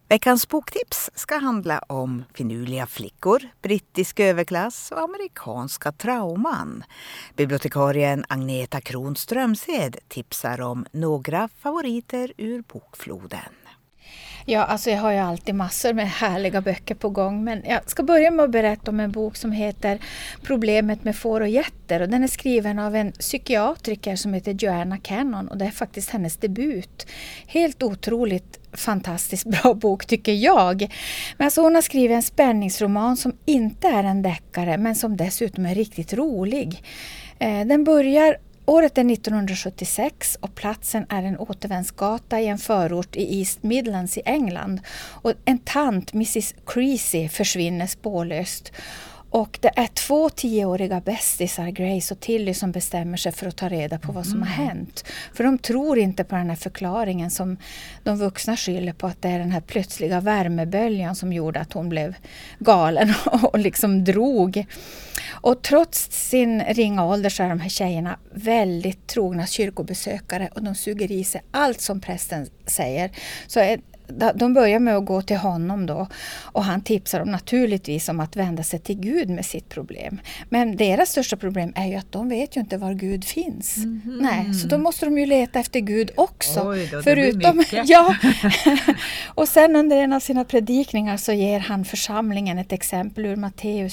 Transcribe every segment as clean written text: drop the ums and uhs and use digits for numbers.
Veckans boktips ska handla om finurliga flickor, brittisk överklass och amerikanska trauman. Bibliotekarien Agneta Kronströmshed tipsar om några favoriter ur bokfloden. Ja, alltså jag har ju alltid massor med härliga böcker på gång, men jag ska börja med att berätta om en bok som heter Problemet med får och getter, och den är skriven av en psykiatriker som heter Joanna Cannon, och det är faktiskt hennes debut. Helt otroligt fantastiskt bra bok tycker jag. Men alltså hon har skrivit en spänningsroman som inte är en deckare, men som dessutom är riktigt rolig. Den börjar Året är 1976 och platsen är en återvändsgata i en förort i East Midlands i England. Och en tant, Mrs. Creasy, försvinner spårlöst. Och det är 2 10-åriga bästisar, Grace och Tilly, som bestämmer sig för att ta reda på vad som har hänt. För de tror inte på den här förklaringen som de vuxna skyller på, att det är den här plötsliga värmeböljan som gjorde att hon blev galen och liksom drog. Och trots sin ringa ålder så är de här tjejerna väldigt trogna kyrkobesökare, och de suger i sig allt som prästen säger. Så de börjar med att gå till honom då, och han tipsar dem naturligtvis om att vända sig till Gud med sitt problem. Men deras största problem är ju att de vet ju inte var Gud finns. Nej, så då måste de ju leta efter Gud också. Oj då, förutom ja. Och sen under en av sina predikningar så ger han församlingen ett exempel ur Matteus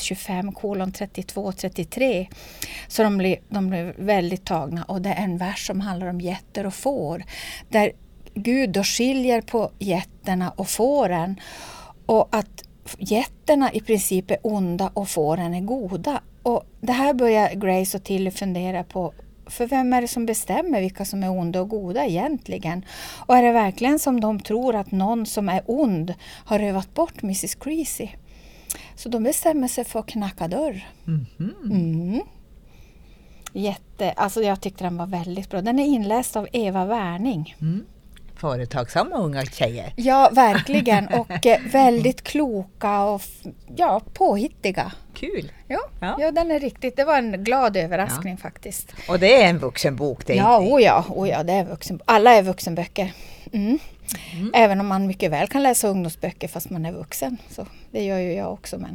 25:32-33. Så de blir väldigt tagna, och det är en vers som handlar om getter och får, där Gud då skiljer på getterna och fåren, och att getterna i princip är onda och fåren är goda. Och det här börjar Grace och Tilly fundera på, för vem är det som bestämmer vilka som är onda och goda egentligen? Och är det verkligen som de tror att någon som är ond har rövat bort Mrs. Creasy? Så de bestämmer sig för att knacka dörr. Alltså jag tyckte den var väldigt bra. Den är inläst av Eva Wärning. Företagsamma unga tjejer. Ja, verkligen. Och väldigt kloka och påhittiga. Kul. Ja, den är riktigt. Det var en glad överraskning faktiskt. Och det är en vuxenbok. Det är ja, det är alla är vuxenböcker. Även om man mycket väl kan läsa ungdomsböcker fast man är vuxen. Så det gör ju jag också.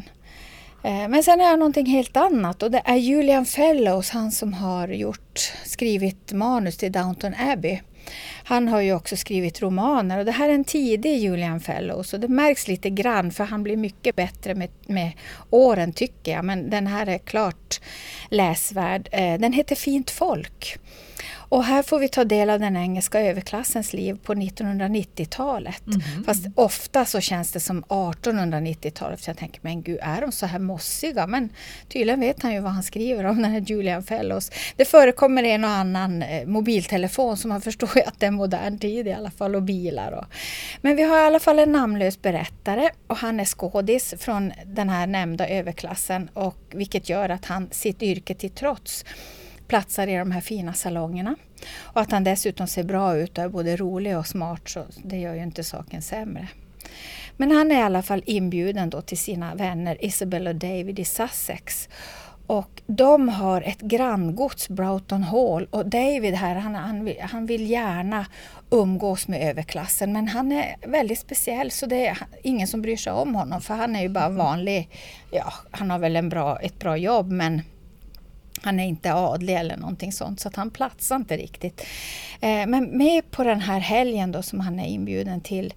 Men sen är det någonting helt annat, och det är Julian Fellowes, han som har skrivit manus till Downton Abbey. Han har ju också skrivit romaner, och det här är en tidig Julian Fellowes, och det märks lite grann för han blir mycket bättre med åren tycker jag, men den här är klart läsvärd. Den heter Fint folk. Och här får vi ta del av den engelska överklassens liv på 1990-talet. Fast ofta så känns det som 1890-talet. Så jag tänker, men gud, är de så här mossiga? Men tydligen vet han ju vad han skriver om, den här Julian Fellowes. Det förekommer en och annan mobiltelefon, som man förstår att det är modern tid i alla fall, och bilar. Men vi har i alla fall en namnlös berättare, och han är skådis från den här nämnda överklassen, och vilket gör att han sitt yrke till trots platsar i de här fina salongerna. Och att han dessutom ser bra ut och är både rolig och smart, så det gör ju inte saken sämre. Men han är i alla fall inbjuden då till sina vänner Isabel och David i Sussex. Och de har ett granngods, Broughton Hall. Och David här, han vill gärna umgås med överklassen. Men han är väldigt speciell, så det är ingen som bryr sig om honom. För han är ju bara vanlig, han har väl ett bra jobb, men han är inte adlig eller någonting sånt, så att han platsar inte riktigt. Men med på den här helgen då som han är inbjuden till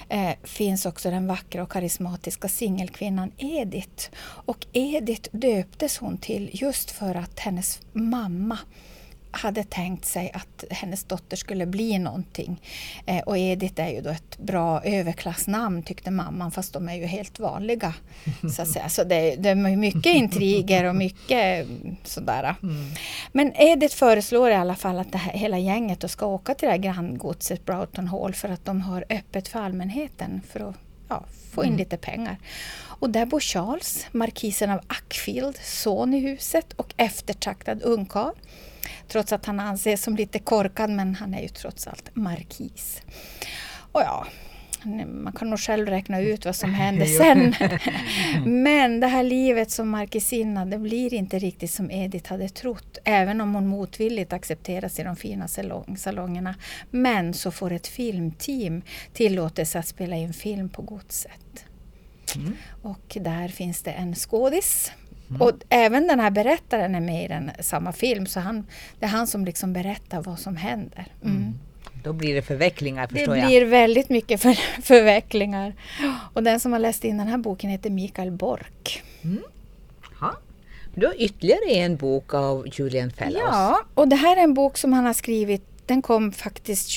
finns också den vackra och karismatiska singelkvinnan Edith. Och Edith döptes hon till just för att hennes mamma hade tänkt sig att hennes dotter skulle bli någonting. Och Edith är ju då ett bra överklassnamn tyckte mamman, fast de är ju helt vanliga. Så att säga. Så det är mycket intriger och mycket sådär. Men Edith föreslår i alla fall att hela gänget då ska åka till det här granngodset Broughton Hall, för att de har öppet för allmänheten för att få in lite pengar. Och där bor Charles, markisen av Ackfield, son i huset och eftertraktad ungkarl. Trots att han anses som lite korkad, men han är ju trots allt markis. Och Man kan nog själv räkna ut vad som händer sen. Men det här livet som Marquesina, det blir inte riktigt som Edith hade trott. Även om hon motvilligt accepteras i de fina salongerna. Men så får ett filmteam tillåtelse att spela in film på godset. Och där finns det en skådis. Och även den här berättaren är med i den samma film. Så det är han som liksom berättar vad som händer. Då blir det förvecklingar, förstår jag. Det blir väldigt mycket förvecklingar. Och den som har läst in den här boken heter Mikael Bork. Du har ytterligare en bok av Julian Fellowes. Ja, och det här är en bok som han har skrivit. Den kom faktiskt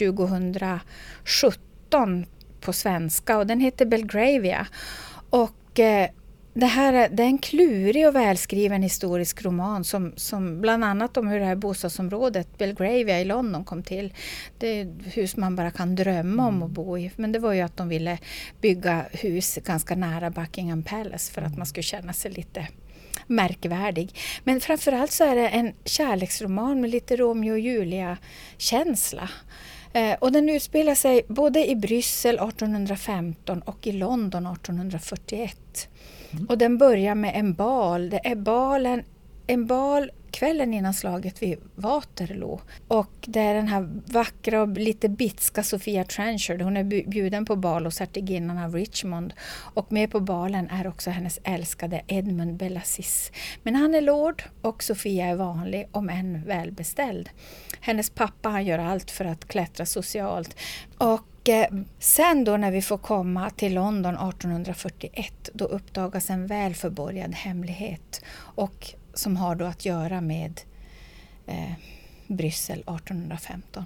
2017 på svenska och den heter Belgravia. Och det är en klurig och välskriven historisk roman som bland annat om hur det här bostadsområdet Belgravia i London kom till. Det är ett hus man bara kan drömma om att bo i. Men det var ju att de ville bygga hus ganska nära Buckingham Palace för att man skulle känna sig lite märkvärdig. Men framförallt så är det en kärleksroman med lite Romeo och Julia-känsla. Och den utspelar sig både i Bryssel 1815 och i London 1841. Och den börjar med en bal. Det är en bal kvällen innan slaget vid Waterloo. Och det är den här vackra och lite bitska Sophia Trenchard. Hon är bjuden på bal hos hertiginnan av Richmond. Och med på balen är också hennes älskade Edmund Bellasis. Men han är lord och Sophia är vanlig, om än välbeställd. Hennes pappa, han gör allt för att klättra socialt. Och sen då när vi får komma till London 1841, då uppdagas en väl förborgad hemlighet. Och som har då att göra med Bryssel 1815.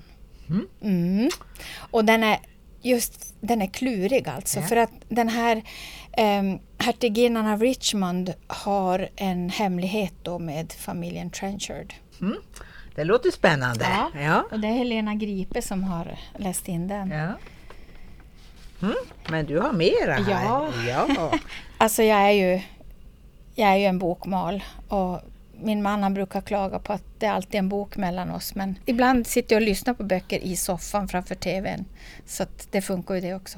Och den är klurig alltså. För att den här hertiginnan av Richmond har en hemlighet då med familjen Trenchard. Det låter spännande. Ja. Och det är Helena Gripe som har läst in den. Ja. Men du har mera här. Ja. Alltså jag är ju en bokmal och min man han brukar klaga på att det är alltid en bok mellan oss. Men ibland sitter jag och lyssnar på böcker i soffan framför tvn. Så att det funkar ju det också.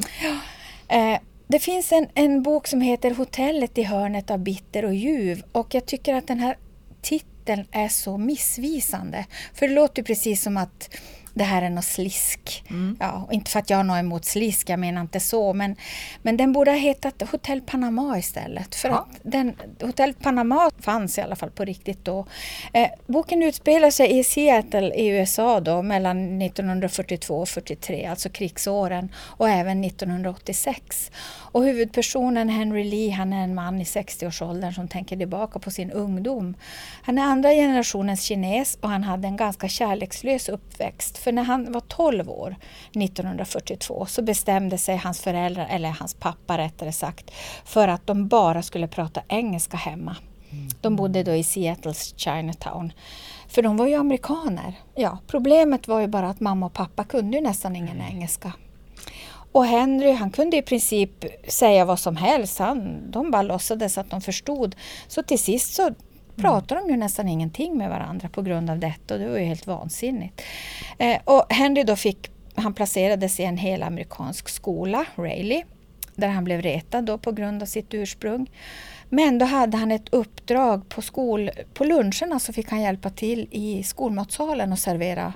Det finns en bok som heter Hotellet i hörnet av bitter och ljuv. Och jag tycker att den här titeln är så missvisande. För det låter precis som att det här är något slisk. Ja, och inte för att jag har något emot slisk, jag menar inte så. Men den borde ha hetat Hotel Panama istället. För att Hotel Panama fanns i alla fall på riktigt då. Boken utspelar sig i Seattle i USA då mellan 1942 och 43, alltså krigsåren. Och även 1986. Och huvudpersonen Henry Lee, han är en man i 60-årsåldern som tänker tillbaka på sin ungdom. Han är andra generationens kines och han hade en ganska kärlekslös uppväxt. För när han var 12 år, 1942, så bestämde sig hans föräldrar, eller hans pappa rättare sagt, för att de bara skulle prata engelska hemma. De bodde då i Seattles Chinatown. För de var ju amerikaner. Ja, problemet var ju bara att mamma och pappa kunde ju nästan ingen engelska. Och Henry, han kunde i princip säga vad som helst. De bara låtsades att de förstod. Så till sist så pratade de ju nästan ingenting med varandra på grund av detta. Och det var ju helt vansinnigt. Och Henry då han placerades i en hel amerikansk skola, Raleigh. Där han blev retad då på grund av sitt ursprung. Men då hade han ett uppdrag på luncherna, så fick han hjälpa till i skolmatsalen och servera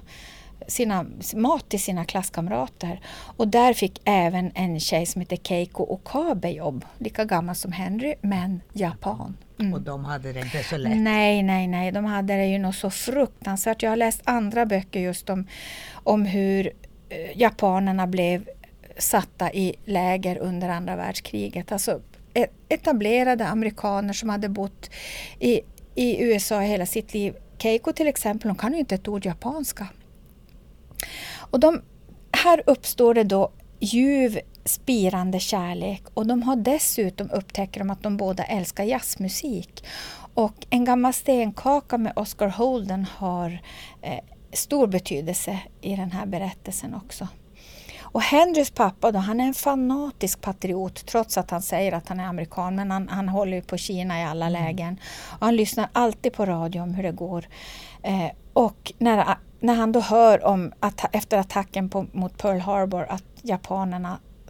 mat till sina klasskamrater. Och där fick även en tjej som heter Keiko Okabe jobb. Lika gammal som Henry, men Japan. Och de hade det inte så lätt. Nej. De hade det ju nog så fruktansvärt. Jag har läst andra böcker just om hur japanerna blev satta i läger under andra världskriget. Alltså etablerade amerikaner som hade bott i USA hela sitt liv. Keiko till exempel, hon kan ju inte ett ord japanska. Och här uppstår det då ljuv, spirande kärlek. Och de har dessutom upptäckt att de båda älskar jazzmusik. Och en gammal stenkaka med Oscar Holden har stor betydelse i den här berättelsen också. Och Henrys pappa då, han är en fanatisk patriot trots att han säger att han är amerikan. Men han håller ju på Kina i alla lägen. Och han lyssnar alltid på radio om hur det går. Och när han då hör om att efter attacken mot Pearl Harbor att japanerna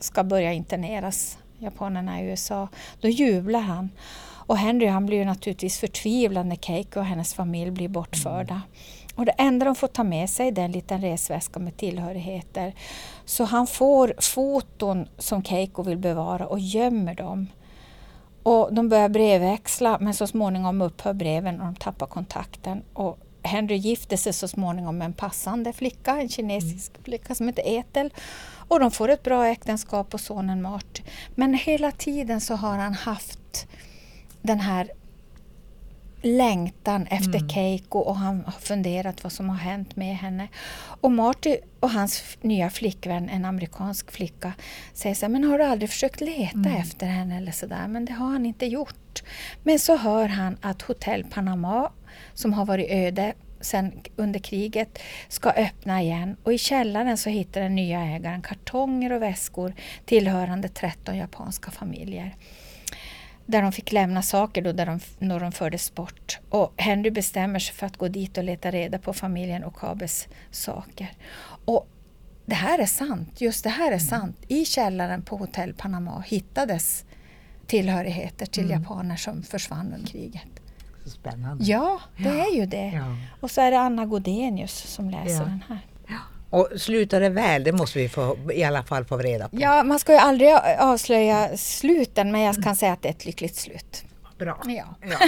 ska börja interneras, japanerna i USA, då jublar han. Och Henry, han blir ju naturligtvis förtvivlad när Keiko och hennes familj blir bortförda. Och det enda de får ta med sig är en liten resväska med tillhörigheter. Så han får foton som Keiko vill bevara och gömmer dem. Och de börjar brevväxla, men så småningom upphör breven och de tappar kontakten. Och Henry gifter sig så småningom med en passande flicka, en kinesisk flicka som heter Ethel. Och de får ett bra äktenskap och sonen Mart. Men hela tiden så har han haft den här längtan efter Keiko och han har funderat vad som har hänt med henne. Och Marty och hans nya flickvän, en amerikansk flicka, säger så här, men har du aldrig försökt leta efter henne eller sådär? Men det har han inte gjort. Men så hör han att Hotell Panama, som har varit öde sedan under kriget, ska öppna igen. Och i källaren så hittar den nya ägaren kartonger och väskor tillhörande 13 japanska familjer. Där de fick lämna saker då när de fördes bort. Och Henry bestämmer sig för att gå dit och leta reda på familjen Okabes saker. Och det här är sant, just det här är sant. I källaren på Hotell Panama hittades tillhörigheter till japaner som försvann under kriget. Så spännande. Ja, det är ju det. Ja. Och så är det Anna Godenius som läser den här. Och slutar det väl, det måste vi i alla fall få reda på. Ja, man ska ju aldrig avslöja sluten, men jag kan säga att det är ett lyckligt slut. Bra. Ja.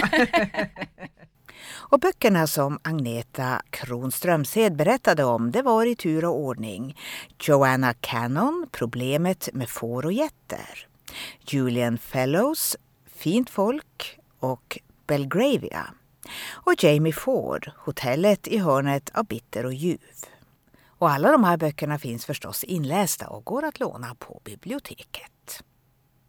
Och böckerna som Agneta Kronströmshed berättade om, det var i tur och ordning. Joanna Cannon, Problemet med får och getter. Julian Fellows, Fint folk och Belgravia. Och Jamie Ford, Hotellet i hörnet av bitter och ljuv. Och alla de här böckerna finns förstås inlästa och går att låna på biblioteket.